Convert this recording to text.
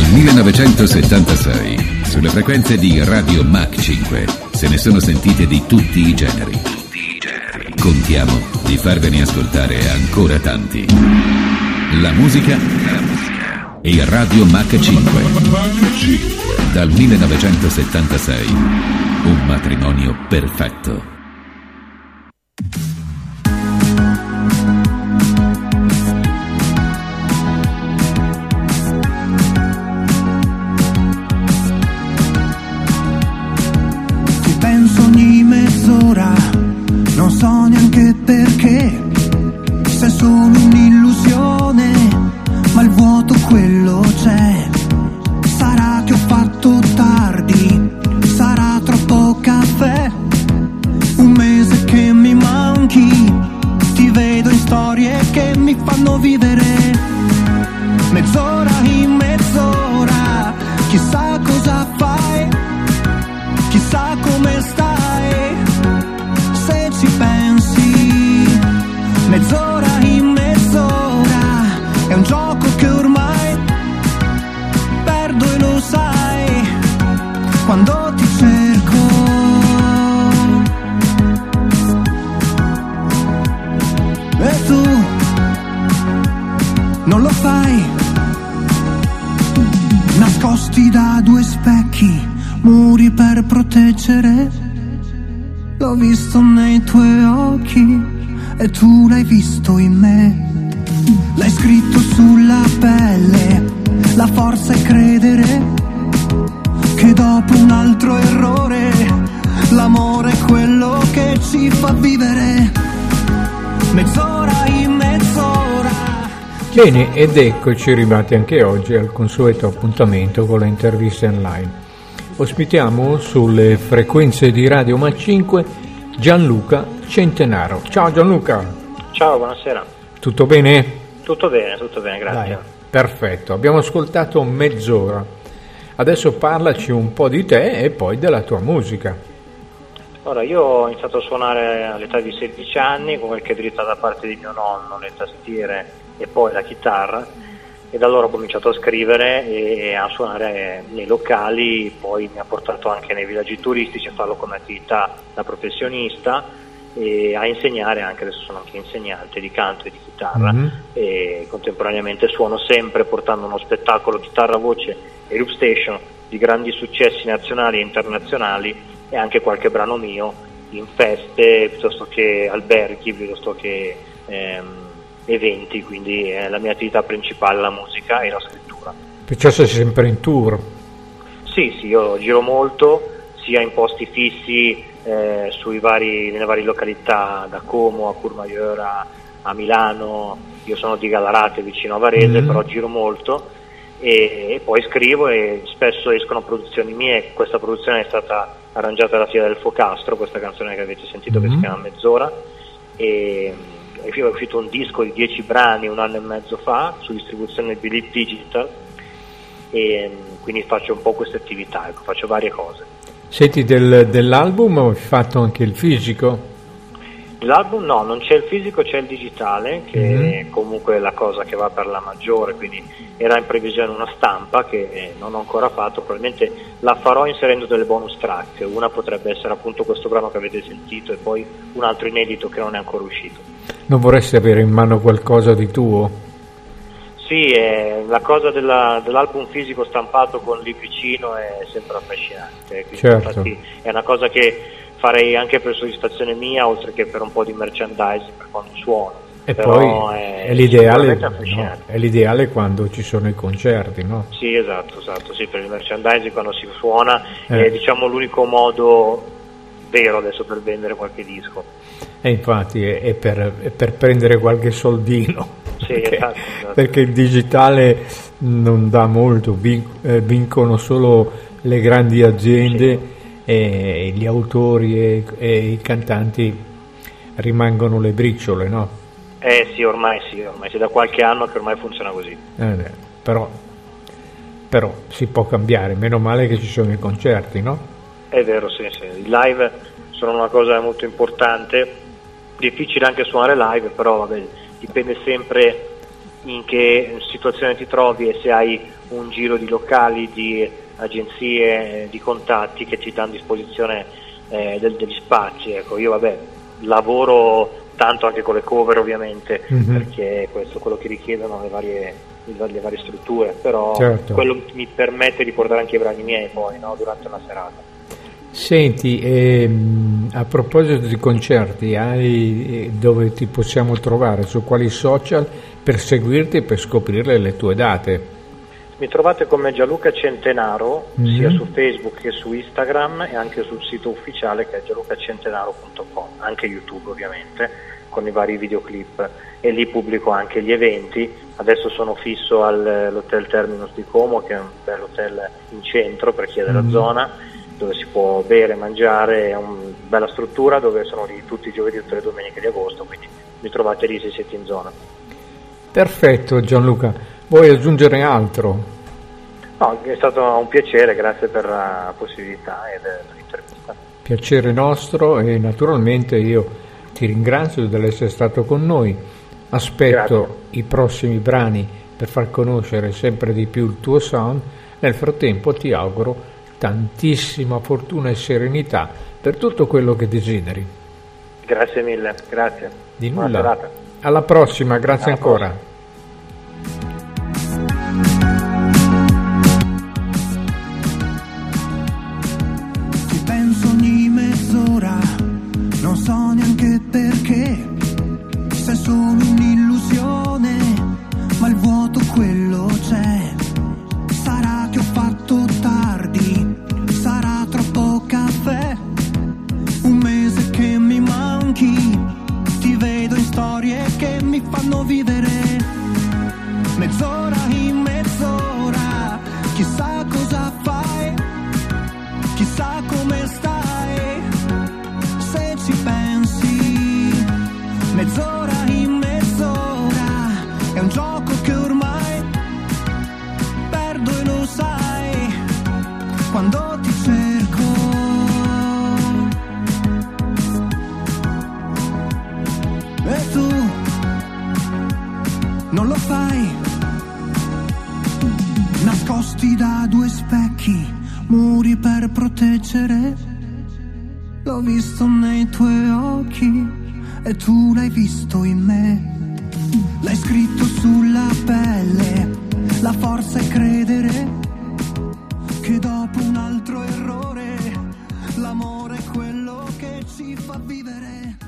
1976, sulle frequenze di Radio Mach 5, se ne sono sentite di tutti i generi. Contiamo di farvene ascoltare ancora tanti. La musica e Radio Mach 5. Dal 1976, un matrimonio perfetto. Non so neanche perché, se è solo un'illusione, ma il vuoto quello c'è. Sarà che ho fatto tardi, sarà troppo caffè, un mese che mi manchi, ti vedo in storie che mi fanno vivere. Mezz'ora in mezz'ora, chissà cosa fai, chissà come stai. Se ci pensi, mezz'ora in mezz'ora, è un gioco che ormai perdo e lo sai, quando ti cerco. E tu non lo fai, nascosti da due specchi, muri per proteggere. L'ho visto nei tuoi occhi e tu l'hai visto in me. L'hai scritto sulla pelle, la forza è credere che dopo un altro errore l'amore è quello che ci fa vivere. Mezz'ora in mezz'ora. Bene, ed eccoci arrivati anche oggi al consueto appuntamento con le interviste online. Ospitiamo sulle frequenze di Radio Mach 5 Gianluca Centenaro. Ciao Gianluca. Ciao, buonasera. Tutto bene? Tutto bene, grazie. Dai, perfetto, abbiamo ascoltato mezz'ora. Adesso parlaci un po' di te e poi della tua musica. Allora, io ho iniziato a suonare all'età di 16 anni con qualche dritta da parte di mio nonno, le tastiere e poi la chitarra. E da allora ho cominciato a scrivere e a suonare nei locali, poi mi ha portato anche nei villaggi turistici a farlo come attività da professionista e a insegnare anche, adesso sono anche insegnante di canto e di chitarra, e contemporaneamente suono sempre portando uno spettacolo chitarra, voce e loop station di grandi successi nazionali e internazionali e anche qualche brano mio in feste piuttosto che alberghi, piuttosto che eventi, quindi la mia attività principale è la musica e la scrittura. Perciò sei sempre in tour? Sì, io giro molto, sia in posti fissi nelle varie località, da Como a Courmayeur a Milano. Io sono di Gallarate, vicino a Varese, però giro molto e poi scrivo e spesso escono produzioni mie. Questa produzione è stata arrangiata da Fia del Focastro, questa canzone che avete sentito che si chiama Mezz'ora, e è uscito un disco di 10 brani un anno e mezzo fa su distribuzione Believe Digital, e quindi faccio un po' queste attività, faccio varie cose. Senti, dell'album hai fatto anche il fisico? L'album no, non c'è il fisico, c'è il digitale, che è comunque la cosa che va per la maggiore, quindi era in previsione una stampa che non ho ancora fatto, probabilmente la farò inserendo delle bonus track. Una potrebbe essere appunto questo brano che avete sentito e poi un altro inedito che non è ancora uscito. Non vorresti avere in mano qualcosa di tuo? Sì, la cosa dell'album fisico stampato con libricino è sempre affascinante, certo. Infatti è una cosa che farei anche per soddisfazione mia, oltre che per un po' di merchandising per quando suono. E però poi è l'ideale, no? È l'ideale quando ci sono i concerti, no? Sì, esatto, sì, per il merchandising quando si suona è diciamo l'unico modo vero adesso per vendere qualche disco. E infatti è per prendere qualche soldino. Sì, esatto. Perché il digitale non dà molto, vincono solo le grandi aziende, sì. E gli autori e i cantanti rimangono le briciole, no? Sì, ormai da qualche anno che ormai funziona così. Però si può cambiare, meno male che ci sono i concerti, no? È vero, sì. I live sono una cosa molto importante, difficile anche suonare live, però vabbè, dipende sempre in che situazione ti trovi e se hai un giro di locali, di agenzie, di contatti che ti danno a disposizione degli spazi. Ecco, io lavoro tanto anche con le cover ovviamente, perché questo è quello che richiedono le varie strutture, però certo, quello mi permette di portare anche i brani miei poi, no, durante una serata. Senti, a proposito di concerti, hai dove ti possiamo trovare, su quali social per seguirti e per scoprire le tue date? Mi trovate come Gianluca Centenaro, sia su Facebook che su Instagram e anche sul sito ufficiale che è gianlucacentenaro.com, anche YouTube ovviamente, con i vari videoclip, e lì pubblico anche gli eventi. Adesso sono fisso all'Hotel Terminus di Como, che è un bel hotel in centro per chi è della zona, dove si può bere, mangiare, è una bella struttura dove sono lì tutti i giovedì e tutte le domeniche di agosto, quindi mi trovate lì se siete in zona. Perfetto Gianluca. Vuoi aggiungere altro? No, è stato un piacere, grazie per la possibilità e dell'intervista. Piacere nostro, e naturalmente io ti ringrazio dell'essere stato con noi. Aspetto i prossimi brani per far conoscere sempre di più il tuo sound. Nel frattempo ti auguro tantissima fortuna e serenità per tutto quello che desideri. Grazie mille, grazie. Di nulla. Alla prossima, grazie ancora. Prossima. Non so neanche perché, se è solo un'illusione, ma il vuoto quello c'è. Sarà che ho fatto tardi, sarà troppo caffè, un mese che mi manchi, ti vedo in storie che mi fanno vivere. Mezz'ora in mezz'ora, chissà cosa fai, chissà come stai. Ci pensi, mezz'ora in mezz'ora, è un gioco che ormai perdo e lo sai, quando ti cerco. E tu non lo fai, nascosti da due specchi, muri per proteggere. L'ho visto nei tuoi occhi e tu l'hai visto in me. L'hai scritto sulla pelle, la forza è credere che dopo un altro errore l'amore è quello che ci fa vivere.